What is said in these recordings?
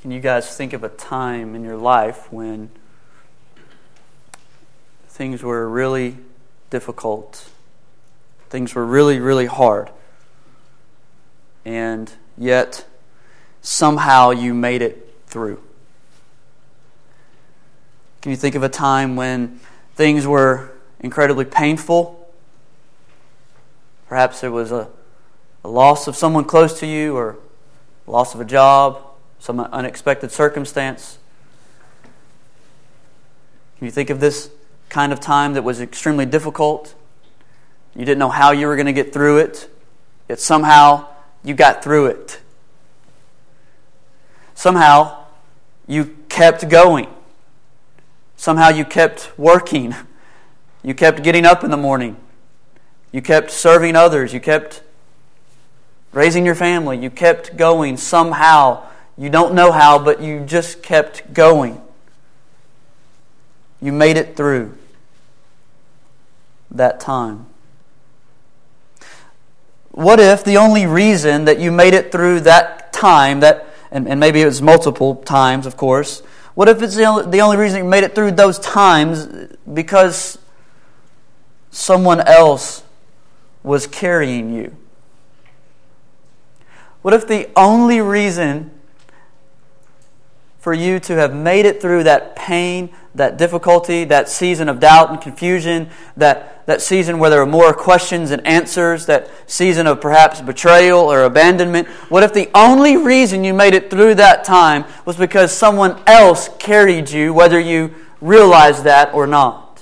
Can you guys think of a time in your life when things were really difficult, things were really, really hard, and yet somehow you made it through? Can you think of a time when things were incredibly painful? Perhaps there was a loss of someone close to you, or loss of a job, some unexpected circumstance. Can you think of this kind of time that was extremely difficult? You didn't know how you were going to get through it, yet somehow you got through it. Somehow you kept going. Somehow you kept working. You kept getting up in the morning. You kept serving others. You kept raising your family. You kept going somehow. You don't know how, but you just kept going. You made it through that time. What if the only reason that you made it through that time, and maybe it was multiple times, of course, what if it's the only reason you made it through those times because someone else was carrying you? What if the only reason for you to have made it through that pain, that difficulty, that season of doubt and confusion, that season where there are more questions and answers, that season of perhaps betrayal or abandonment, what if the only reason you made it through that time was because someone else carried you, whether you realized that or not?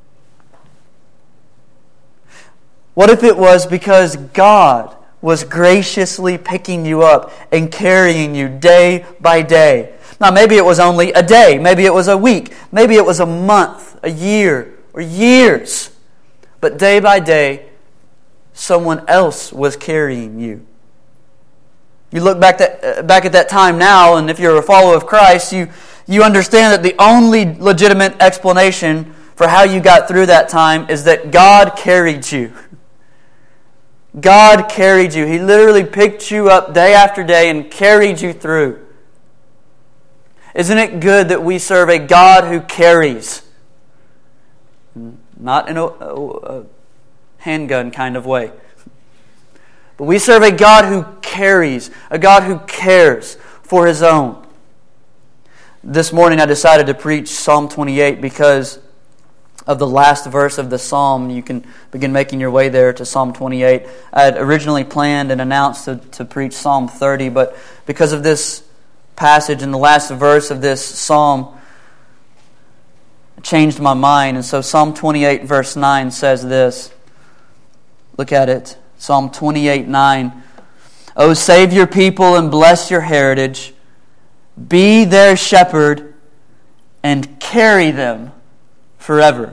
What if it was because God was graciously picking you up and carrying you day by day? Now, maybe it was only a day, maybe it was a week, maybe it was a month, a year, or years. But day by day, someone else was carrying you. You look back at that time now, and if you're a follower of Christ, you understand that the only legitimate explanation for how you got through that time is that God carried you. God carried you. He literally picked you up day after day and carried you through. Isn't it good that we serve a God who carries? Not in a handgun kind of way. But we serve a God who carries, a God who cares for His own. This morning I decided to preach Psalm 28 because of the last verse of the Psalm. You can begin making your way there to Psalm 28. I had originally planned and announced to preach Psalm 30, but because of this passage in the last verse of this Psalm, it changed my mind. And so Psalm 28 verse 9 says this. Look at it. Psalm 28:9. "O save your people and bless your heritage. Be their shepherd and carry them forever."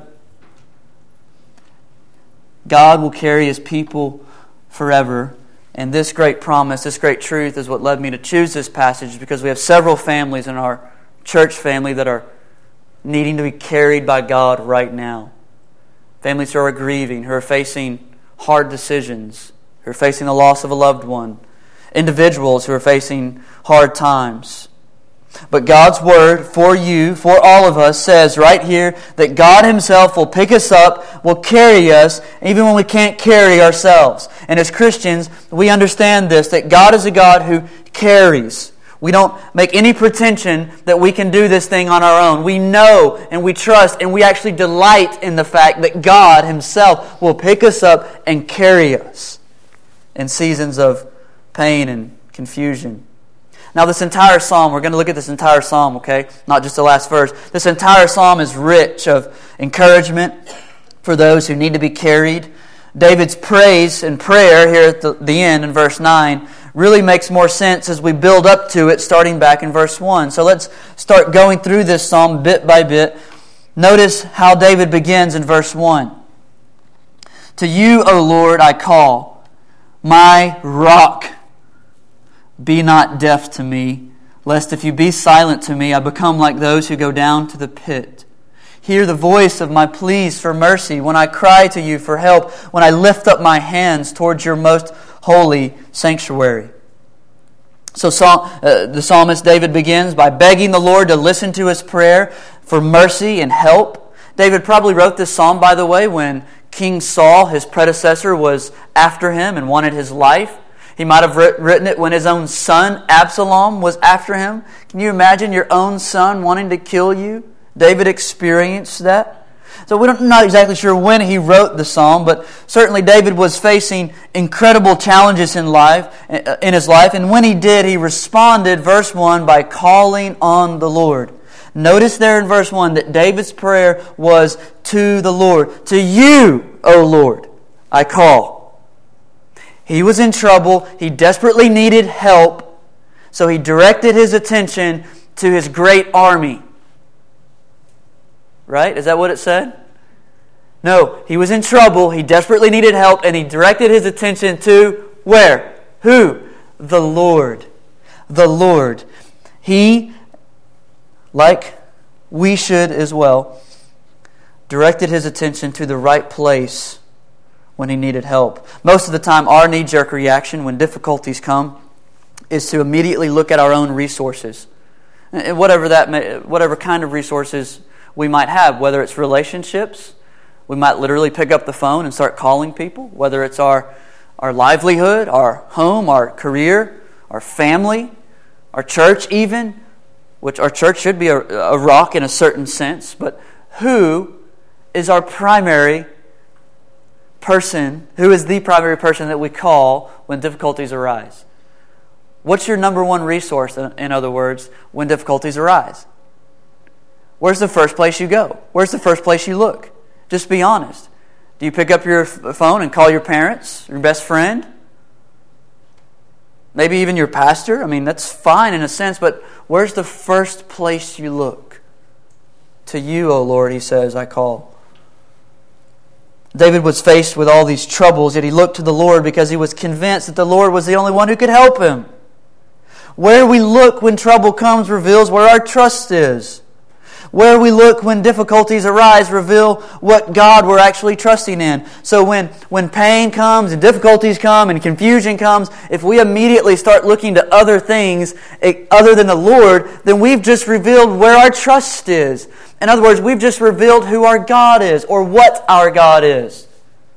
God will carry His people forever. And this great promise, this great truth is what led me to choose this passage, because we have several families in our church family that are needing to be carried by God right now. Families who are grieving, who are facing hard decisions, who are facing the loss of a loved one. Individuals who are facing hard times. But God's Word for you, for all of us, says right here that God Himself will pick us up, will carry us, even when we can't carry ourselves. And as Christians, we understand this, that God is a God who carries. We don't make any pretension that we can do this thing on our own. We know and we trust and we actually delight in the fact that God Himself will pick us up and carry us in seasons of pain and confusion. Now this entire psalm, we're going to look at this entire psalm, okay? Not just the last verse. This entire psalm is rich of encouragement for those who need to be carried. David's praise and prayer here at the end in verse 9 really makes more sense as we build up to it starting back in verse 1. So let's start going through this psalm bit by bit. Notice how David begins in verse 1. "To you, O Lord, I call, my rock. Be not deaf to me, lest if you be silent to me, I become like those who go down to the pit. Hear the voice of my pleas for mercy when I cry to you for help, when I lift up my hands towards your most holy sanctuary. So the psalmist David begins by begging the Lord to listen to his prayer for mercy and help. David probably wrote this psalm, by the way, when King Saul, his predecessor, was after him and wanted his life. He might have written it when his own son, Absalom, was after him. Can you imagine your own son wanting to kill you? David experienced that. So we're not exactly sure when he wrote the psalm, but certainly David was facing incredible challenges in his life. And when he did, he responded, verse 1, by calling on the Lord. Notice there in verse 1 that David's prayer was to the Lord. To you, O Lord, I call. He was in trouble. He desperately needed help. So he directed his attention to his great army. Right? Is that what it said? No, he was in trouble. He desperately needed help, and he directed his attention to where? Who? The Lord. The Lord. He, like we should as well, directed his attention to the right place when he needed help. Most of the time, our knee-jerk reaction when difficulties come is to immediately look at our own resources, whatever kind of resources we might have, whether it's relationships. We might literally pick up the phone and start calling people, whether it's our livelihood, our home, our career, our family, our church even, which our church should be a rock in a certain sense. But who is our primary person? Who is the primary person that we call when difficulties arise? What's your number one resource, in other words, when difficulties arise? Where's the first place you go? Where's the first place you look? Just be honest. Do you pick up your phone and call your parents, your best friend? Maybe even your pastor? I mean, that's fine in a sense, but where's the first place you look? To you, O Lord, he says, I call. David was faced with all these troubles, yet he looked to the Lord because he was convinced that the Lord was the only one who could help him. Where we look when trouble comes reveals where our trust is. Where we look when difficulties arise reveal what God we're actually trusting in. So when pain comes and difficulties come and confusion comes, if we immediately start looking to other things other than the Lord, then we've just revealed where our trust is. In other words, we've just revealed who our God is or what our God is.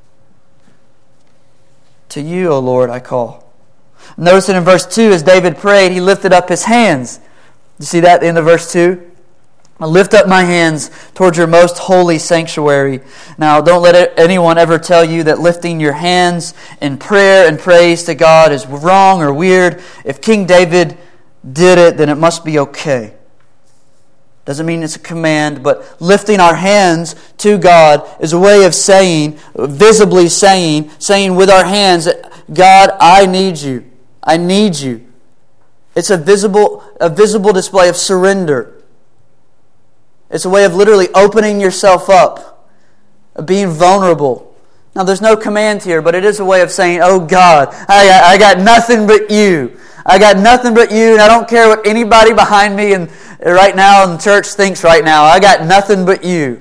To you, O Lord, I call. Notice it in verse 2, as David prayed, he lifted up his hands. You see that in the verse 2? I lift up my hands towards your most holy sanctuary. Now, don't let anyone ever tell you that lifting your hands in prayer and praise to God is wrong or weird. If King David did it, then it must be okay. Doesn't mean it's a command, but lifting our hands to God is a way of saying, visibly saying with our hands, God, I need you. I need you. It's a visible display of surrender. It's a way of literally opening yourself up, of being vulnerable. Now, there's no command here, but it is a way of saying, oh God, I got nothing but you. I got nothing but you, and I don't care what anybody behind me and right now in the church thinks right now. I got nothing but you.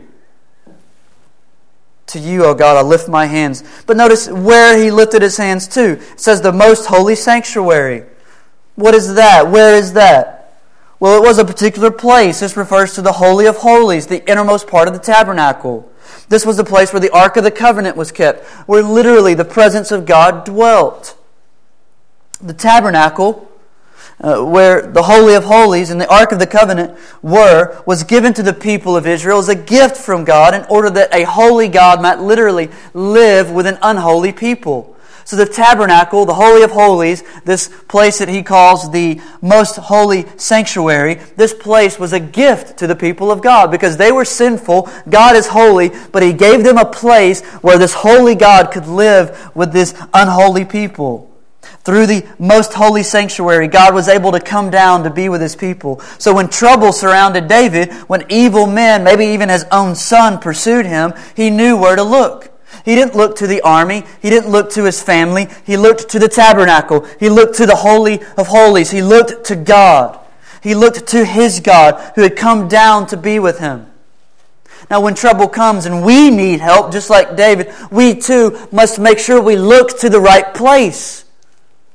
To you, oh God, I lift my hands. But notice where he lifted his hands to. It says the most holy sanctuary. What is that? Where is that? Well, it was a particular place. This refers to the Holy of Holies, the innermost part of the tabernacle. This was the place where the Ark of the Covenant was kept, where literally the presence of God dwelt. The tabernacle, where the Holy of Holies and the Ark of the Covenant was given to the people of Israel as a gift from God in order that a holy God might literally live with an unholy people. So the tabernacle, the Holy of Holies, this place that he calls the most holy sanctuary, this place was a gift to the people of God because they were sinful. God is holy, but he gave them a place where this holy God could live with this unholy people. Through the most holy sanctuary, God was able to come down to be with his people. So when trouble surrounded David, when evil men, maybe even his own son, pursued him, he knew where to look. He didn't look to the army. He didn't look to his family. He looked to the tabernacle. He looked to the Holy of Holies. He looked to God. He looked to his God who had come down to be with him. Now when trouble comes and we need help, just like David, we too must make sure we look to the right place.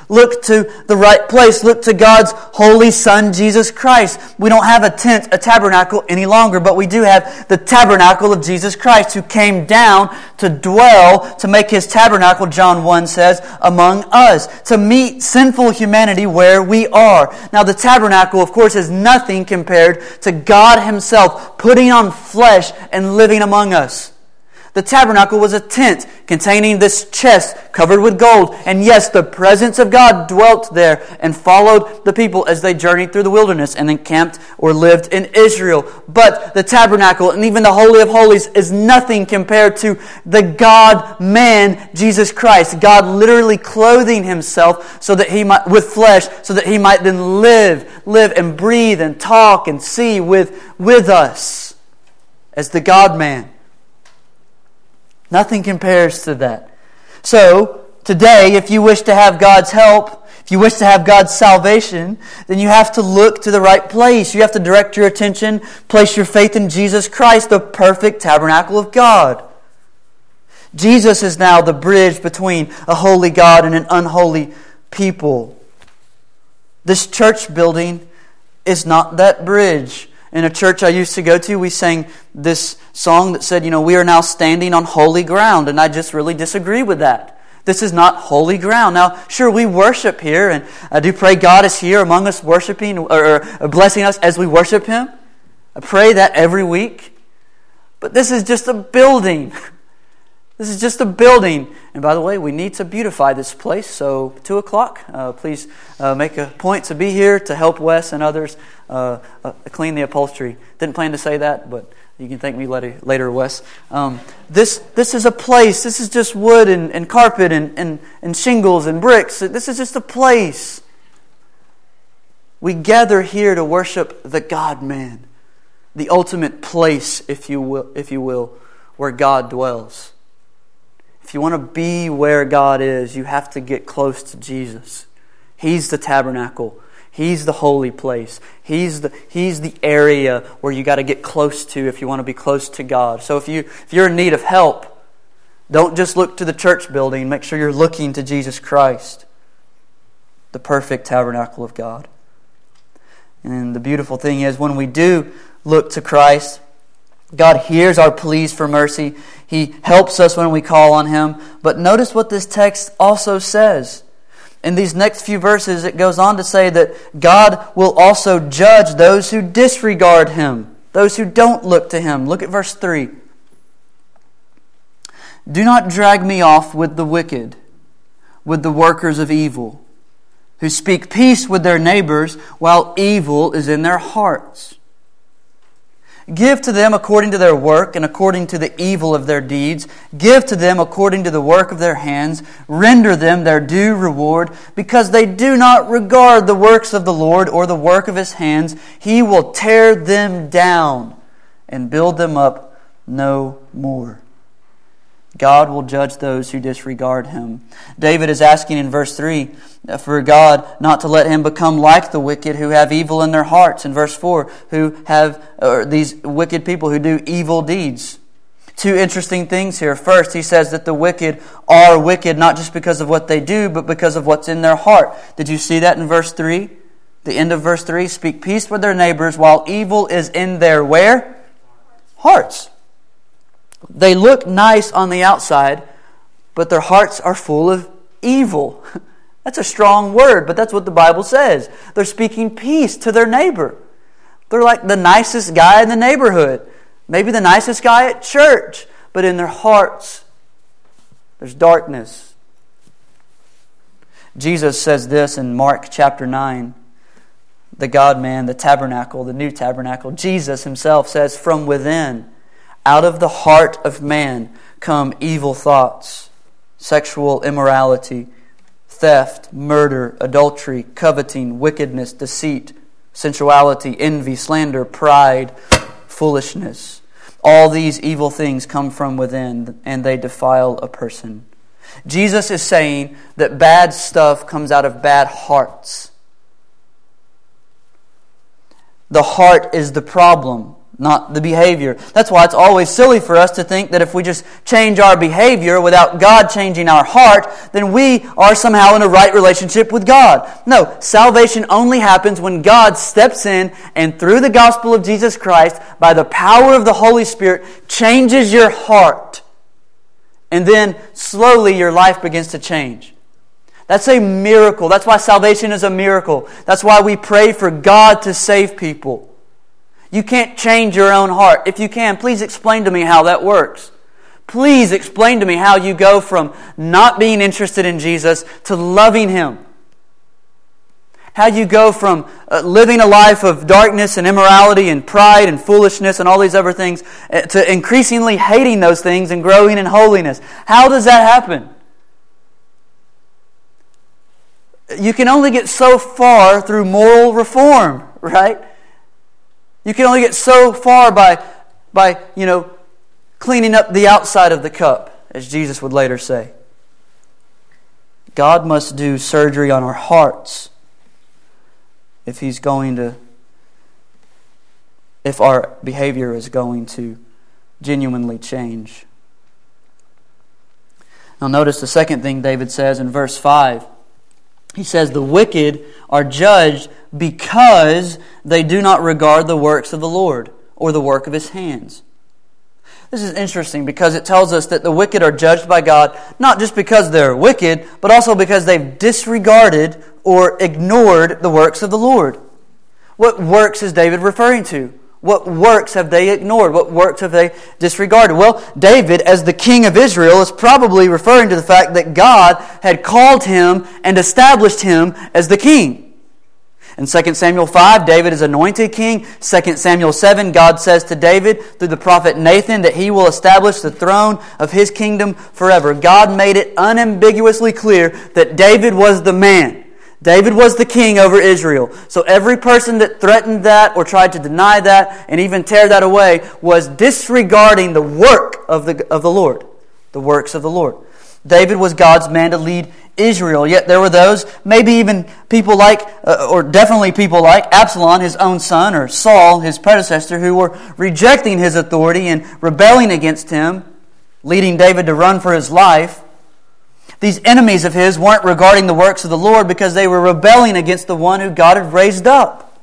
Look to the right place. Look to God's holy Son, Jesus Christ. We don't have a tent, a tabernacle any longer, but we do have the tabernacle of Jesus Christ, who came down to dwell, to make His tabernacle, John 1 says, among us, to meet sinful humanity where we are. Now, the tabernacle, of course, is nothing compared to God Himself putting on flesh and living among us. The tabernacle was a tent containing this chest covered with gold. And yes, the presence of God dwelt there and followed the people as they journeyed through the wilderness and encamped or lived in Israel. But the tabernacle and even the Holy of Holies is nothing compared to the God-man, Jesus Christ. God literally clothing Himself so that He might, with flesh, so that He might then live and breathe and talk and see with us as the God-man. Nothing compares to that. So, today, if you wish to have God's help, if you wish to have God's salvation, then you have to look to the right place. You have to direct your attention, place your faith in Jesus Christ, the perfect tabernacle of God. Jesus is now the bridge between a holy God and an unholy people. This church building is not that bridge. In a church I used to go to, we sang this song that said, we are now standing on holy ground. And I just really disagree with that. This is not holy ground. Now, sure, we worship here, and I do pray God is here among us worshiping or blessing us as we worship Him. I pray that every week. But this is just a building. This is just a building. And by the way, we need to beautify this place. So 2 o'clock, please make a point to be here to help Wes and others clean the upholstery. Didn't plan to say that, but you can thank me later, Wes. This is a place. This is just wood and carpet and shingles and bricks. This is just a place. We gather here to worship the God-man, the ultimate place, if you will, where God dwells. If you want to be where God is, you have to get close to Jesus. He's the tabernacle. He's the holy place. He's the area where you got to get close to if you want to be close to God. So if you're in need of help, don't just look to the church building. Make sure you're looking to Jesus Christ, the perfect tabernacle of God. And the beautiful thing is, when we do look to Christ, God hears our pleas for mercy. He helps us when we call on Him. But notice what this text also says. In these next few verses, it goes on to say that God will also judge those who disregard Him, those who don't look to Him. Look at verse 3. Do not drag me off with the wicked, with the workers of evil, who speak peace with their neighbors while evil is in their hearts. Give to them according to their work and according to the evil of their deeds. Give to them according to the work of their hands. Render them their due reward, because they do not regard the works of the Lord or the work of His hands. He will tear them down and build them up no more. God will judge those who disregard Him. David is asking in verse 3 for God not to let him become like the wicked who have evil in their hearts. In verse 4, who have these wicked people who do evil deeds. Two interesting things here. First, he says that the wicked are wicked not just because of what they do, but because of what's in their heart. Did you see that in verse 3? The end of verse 3, speak peace with their neighbors while evil is in their where? Hearts. They look nice on the outside, but their hearts are full of evil. That's a strong word, but that's what the Bible says. They're speaking peace to their neighbor. They're like the nicest guy in the neighborhood. Maybe the nicest guy at church, but in their hearts, there's darkness. Jesus says this in Mark chapter 9. The God-man, the tabernacle, the new tabernacle. Jesus Himself says, from within, out of the heart of man come evil thoughts, sexual immorality, theft, murder, adultery, coveting, wickedness, deceit, sensuality, envy, slander, pride, foolishness. All these evil things come from within, and they defile a person. Jesus is saying that bad stuff comes out of bad hearts. The heart is the problem. not the behavior. That's why it's always silly for us to think that if we just change our behavior without God changing our heart, then we are somehow in a right relationship with God. No, salvation only happens when God steps in and through the gospel of Jesus Christ, by the power of the Holy Spirit, changes your heart. And then slowly your life begins to change. That's a miracle. That's why salvation is a miracle. That's why we pray for God to save people. You can't change your own heart. If you can, please explain to me how that works. Please explain to me how you go from not being interested in Jesus to loving Him. How you go from living a life of darkness and immorality and pride and foolishness and all these other things to increasingly hating those things and growing in holiness. How does that happen? You can only get so far through moral reform, right? You can only get so far by cleaning up the outside of the cup, as Jesus would later say. God must do surgery on our hearts if our behavior is going to genuinely change. Now notice the second thing David says in verse 5. He says, the wicked are judged because they do not regard the works of the Lord or the work of His hands. This is interesting because it tells us that the wicked are judged by God not just because they're wicked, but also because they've disregarded or ignored the works of the Lord. What works is David referring to? What works have they ignored? What works have they disregarded? Well, David, as the king of Israel, is probably referring to the fact that God had called him and established him as the king. In 2 Samuel 5, David is anointed king. 2 Samuel 7, God says to David through the prophet Nathan that He will establish the throne of His kingdom forever. God made it unambiguously clear that David was the man. David was the king over Israel. So every person that threatened that or tried to deny that and even tear that away was disregarding the work of the Lord, the works of the Lord. David was God's man to lead Israel. Yet there were those, maybe even people like, or definitely people like Absalom, his own son, or Saul, his predecessor, who were rejecting his authority and rebelling against him, leading David to run for his life. These enemies of his weren't regarding the works of the Lord because they were rebelling against the one who God had raised up.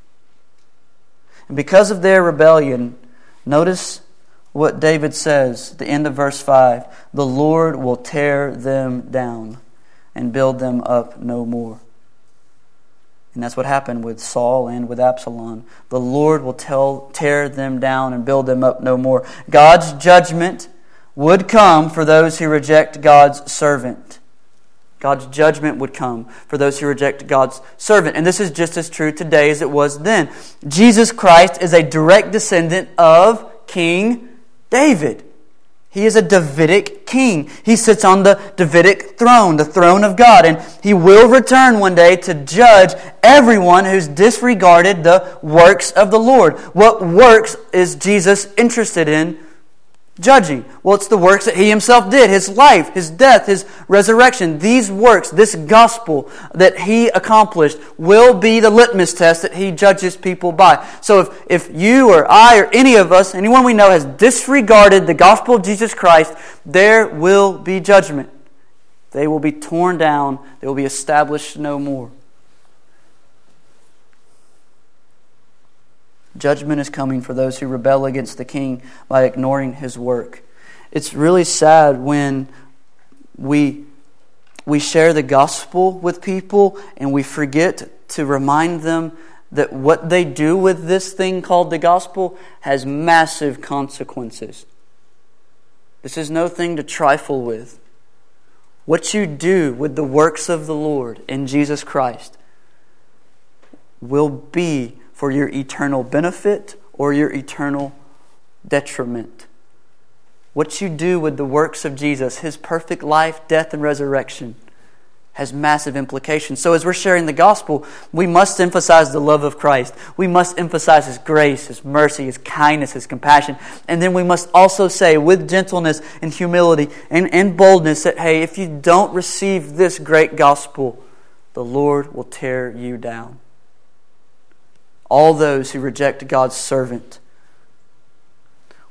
And because of their rebellion, notice what David says at the end of verse 5. The Lord will tear them down and build them up no more. And that's what happened with Saul and with Absalom. The Lord will tear them down and build them up no more. God's judgment would come for those who reject God's servant. God's judgment would come for those who reject God's servant. And this is just as true today as it was then. Jesus Christ is a direct descendant of King David. He is a Davidic king. He sits on the Davidic throne, the throne of God. And He will return one day to judge everyone who's disregarded the works of the Lord. What works is Jesus interested in judging? Well, it's the works that He Himself did. His life, His death, His resurrection. These works, this gospel that He accomplished will be the litmus test that He judges people by. So if you or I or any of us, anyone we know has disregarded the gospel of Jesus Christ, there will be judgment. They will be torn down. They will be established no more. Judgment is coming for those who rebel against the King by ignoring His work. It's really sad when we share the gospel with people and we forget to remind them that what they do with this thing called the gospel has massive consequences. This is no thing to trifle with. What you do with the works of the Lord in Jesus Christ will be for your eternal benefit or your eternal detriment. What you do with the works of Jesus, His perfect life, death, and resurrection, has massive implications. So as we're sharing the gospel, we must emphasize the love of Christ. We must emphasize His grace, His mercy, His kindness, His compassion. And then we must also say with gentleness and humility and boldness that, hey, if you don't receive this great gospel, the Lord will tear you down. All those who reject God's servant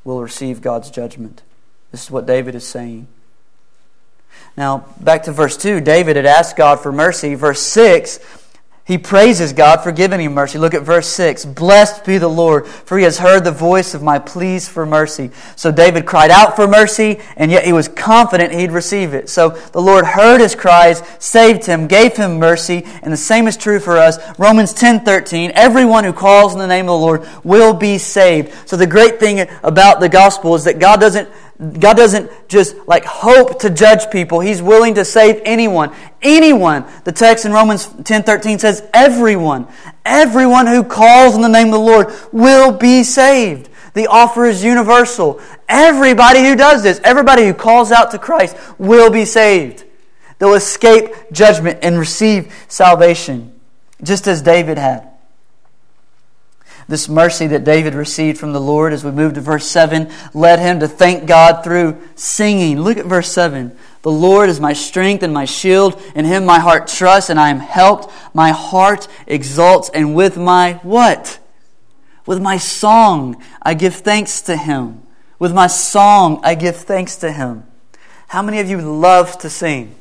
will receive God's judgment. This is what David is saying. Now, back to verse 2, David had asked God for mercy. Verse 6, he praises God for giving him mercy. Look at verse 6. Blessed be the Lord, for He has heard the voice of my pleas for mercy. So David cried out for mercy, and yet he was confident he'd receive it. So the Lord heard his cries, saved him, gave him mercy, and the same is true for us. Romans 10:13, everyone who calls in the name of the Lord will be saved. So the great thing about the gospel is that God doesn't just hope to judge people. He's willing to save anyone. Anyone. The text in Romans 10:13 says everyone. Everyone who calls in the name of the Lord will be saved. The offer is universal. Everybody who does this, everybody who calls out to Christ will be saved. They'll escape judgment and receive salvation, just as David had. This mercy that David received from the Lord, as we move to verse 7, led him to thank God through singing. Look at verse 7. The Lord is my strength and my shield. In Him my heart trusts, and I am helped. My heart exalts, and with my what? With my song I give thanks to Him. With my song I give thanks to Him. How many of you love to sing?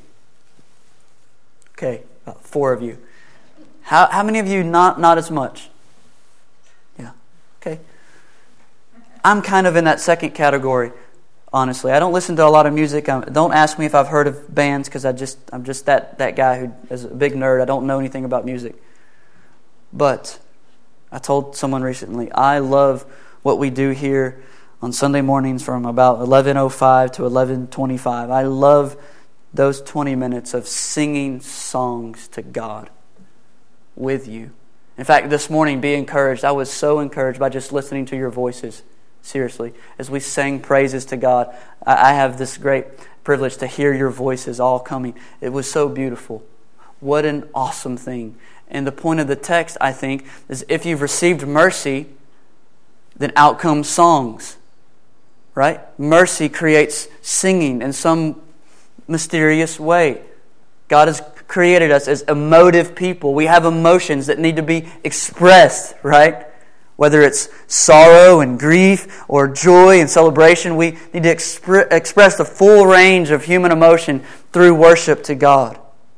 Okay, about 4 of you. How many of you not as much? Okay. I'm kind of in that second category, honestly. I don't listen to a lot of music. Don't ask me if I've heard of bands, because I'm just that guy who is a big nerd. I don't know anything about music. But I told someone recently, I love what we do here on Sunday mornings from about 11:05 to 11:25. I love those 20 minutes of singing songs to God with you. In fact, this morning, be encouraged. I was so encouraged by just listening to your voices. Seriously. As we sang praises to God, I have this great privilege to hear your voices all coming. It was so beautiful. What an awesome thing. And the point of the text, I think, is if you've received mercy, then out comes songs. Right? Mercy creates singing in some mysterious way. God has created us as emotive people. We have emotions that need to be expressed, right? Whether it's sorrow and grief or joy and celebration, we need to express the full range of human emotion through worship to God.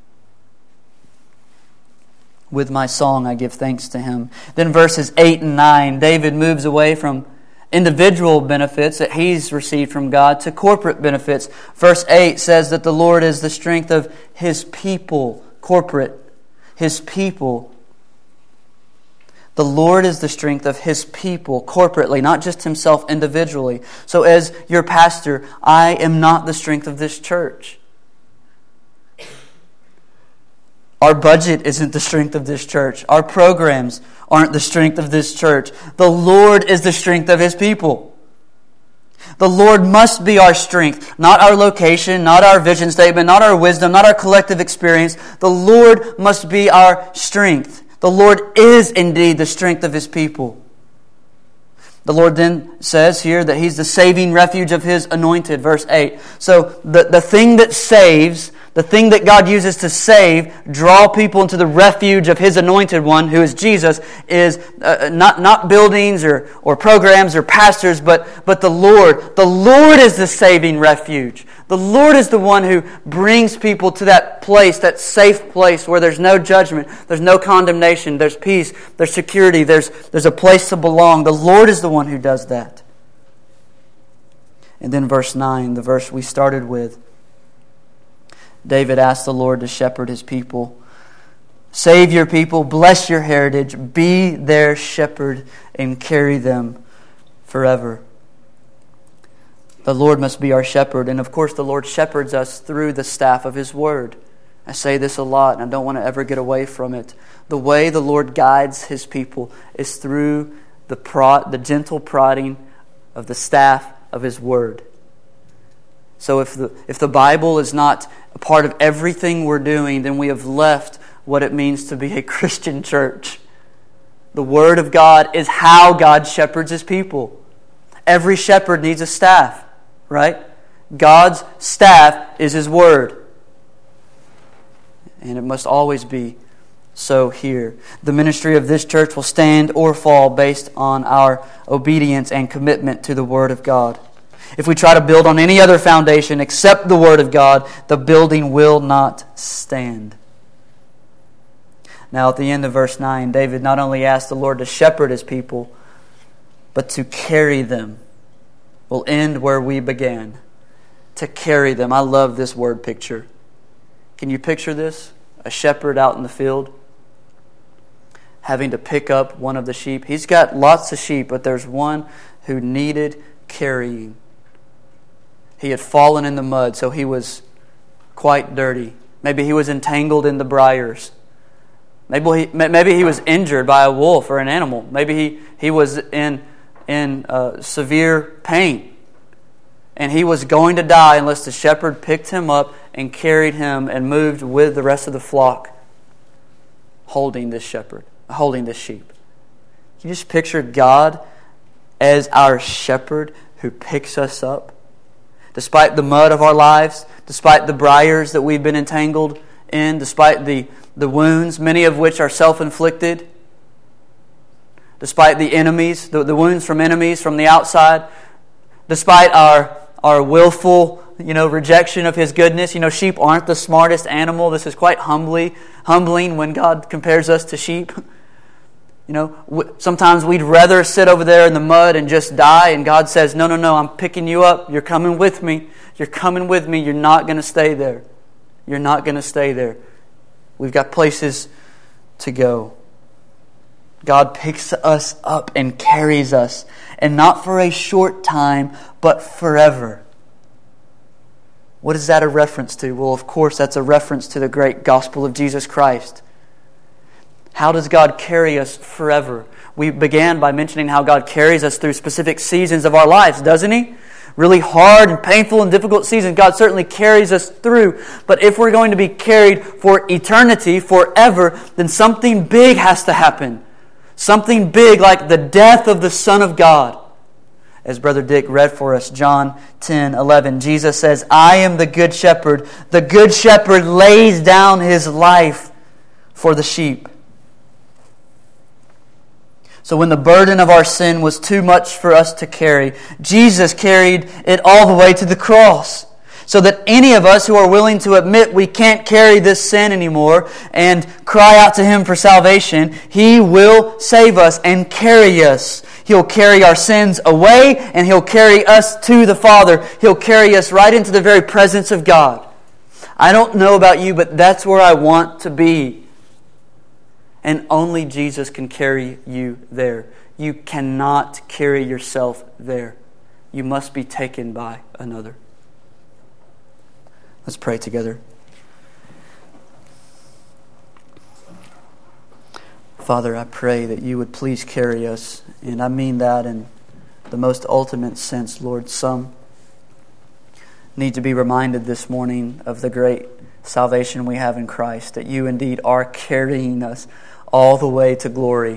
With my song I give thanks to Him. Then verses 8 and 9, David moves away from individual benefits that he's received from God to corporate benefits. Verse 8 says that the Lord is the strength of His people, corporate, His people. The Lord is the strength of His people corporately, not just Himself individually. So as your pastor, I am not the strength of this church. Our budget isn't the strength of this church. Our programs aren't the strength of this church. The Lord is the strength of His people. The Lord must be our strength, not our location, not our vision statement, not our wisdom, not our collective experience. The Lord must be our strength. The Lord is indeed the strength of His people. The Lord then says here that He's the saving refuge of His anointed, verse 8. So the thing that saves, the thing that God uses to save, draw people into the refuge of His anointed one, who is Jesus, is not buildings or programs or pastors, but the Lord. The Lord is the saving refuge. The Lord is the one who brings people to that place, that safe place where there's no judgment, there's no condemnation, there's peace, there's security, there's a place to belong. The Lord is the one who does that. And then verse 9, the verse we started with, David asked the Lord to shepherd His people. Save your people, bless your heritage, be their shepherd, and carry them forever. The Lord must be our shepherd, and of course the Lord shepherds us through the staff of His Word. I say this a lot, and I don't want to ever get away from it. The way the Lord guides His people is through the gentle prodding of the staff of His Word. So if the Bible is not a part of everything we're doing, then we have left what it means to be a Christian church. The Word of God is how God shepherds His people. Every shepherd needs a staff, right? God's staff is His Word. And it must always be so here. The ministry of this church will stand or fall based on our obedience and commitment to the Word of God. If we try to build on any other foundation except the Word of God, the building will not stand. Now at the end of verse 9, David not only asked the Lord to shepherd His people, but to carry them. We'll end where we began. To carry them. I love this word picture. Can you picture this? A shepherd out in the field having to pick up one of the sheep. He's got lots of sheep, but there's one who needed carrying. He had fallen in the mud, so he was quite dirty. Maybe he was entangled in the briars. Maybe he was injured by a wolf or an animal. Maybe he was in severe pain. And he was going to die unless the shepherd picked him up and carried him and moved with the rest of the flock holding this sheep. Can you just picture God as our shepherd who picks us up? Despite the mud of our lives, despite the briars that we've been entangled in, despite the wounds, many of which are self-inflicted, despite the enemies, the wounds from enemies from the outside, despite our willful, rejection of His goodness. Sheep aren't the smartest animal. This is quite humbling when God compares us to sheep. Sometimes we'd rather sit over there in the mud and just die, and God says, no, I'm picking you up. You're coming with me. You're coming with me. You're not going to stay there. You're not going to stay there. We've got places to go. God picks us up and carries us, and not for a short time, but forever. What is that a reference to? Well, of course, that's a reference to the great gospel of Jesus Christ. How does God carry us forever? We began by mentioning how God carries us through specific seasons of our lives, doesn't He? Really hard and painful and difficult seasons, God certainly carries us through. But if we're going to be carried for eternity, forever, then something big has to happen. Something big like the death of the Son of God. As Brother Dick read for us, John 10:11, Jesus says, I am the good shepherd. The good shepherd lays down his life for the sheep. So when the burden of our sin was too much for us to carry, Jesus carried it all the way to the cross. So that any of us who are willing to admit we can't carry this sin anymore and cry out to Him for salvation, He will save us and carry us. He'll carry our sins away and He'll carry us to the Father. He'll carry us right into the very presence of God. I don't know about you, but that's where I want to be. And only Jesus can carry you there. You cannot carry yourself there. You must be taken by another. Let's pray together. Father, I pray that You would please carry us. And I mean that in the most ultimate sense, Lord. Some need to be reminded this morning of the great salvation we have in Christ, that You indeed are carrying us all the way to glory.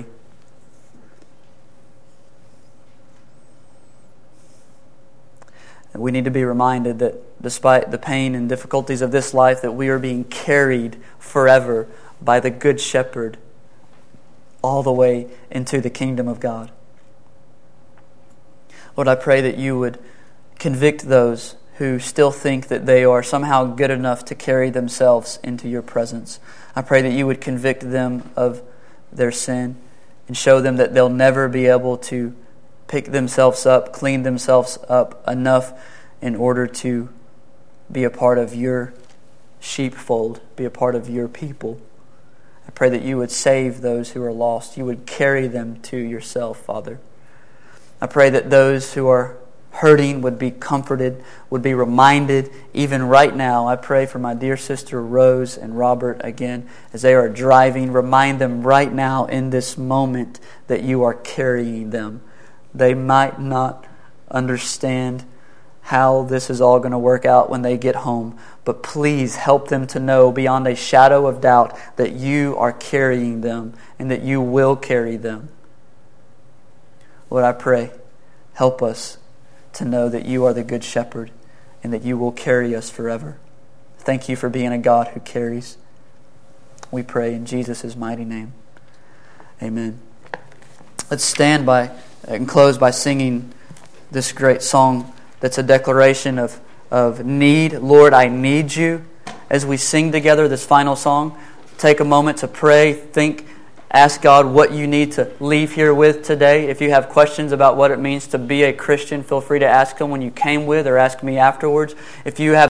And we need to be reminded that despite the pain and difficulties of this life, that we are being carried forever by the Good Shepherd all the way into the kingdom of God. Lord, I pray that You would convict those who still think that they are somehow good enough to carry themselves into Your presence. I pray that You would convict them of their sin and show them that they'll never be able to pick themselves up, clean themselves up enough in order to be a part of Your sheepfold, be a part of Your people. I pray that You would save those who are lost. You would carry them to Yourself, Father. I pray that those who are hurting would be comforted, would be reminded, even right now. I pray for my dear sister Rose and Robert again as they are driving. Remind them right now in this moment that You are carrying them. They might not understand how this is all going to work out when they get home, but please help them to know beyond a shadow of doubt that You are carrying them and that You will carry them. Lord, I pray, help us to know that You are the Good Shepherd and that You will carry us forever. Thank You for being a God who carries. We pray in Jesus' mighty name. Amen. Let's stand by and close by singing this great song that's a declaration of need. Lord, I need you. As we sing together this final song, take a moment to pray, think, ask God what you need to leave here with today. If you have questions about what it means to be a Christian, feel free to ask them when you came with or ask me afterwards. If you have